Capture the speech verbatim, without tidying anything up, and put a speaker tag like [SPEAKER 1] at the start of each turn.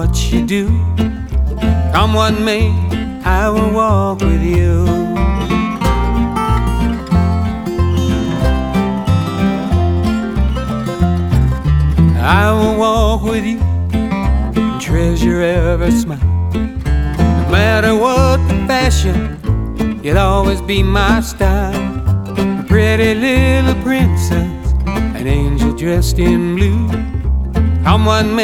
[SPEAKER 1] what you do. Come what may, I will walk with you. I will walk with you and treasure every smile. No matter what the fashion, you'll always be my style. A pretty little princess, an angel dressed in blue. Come what may,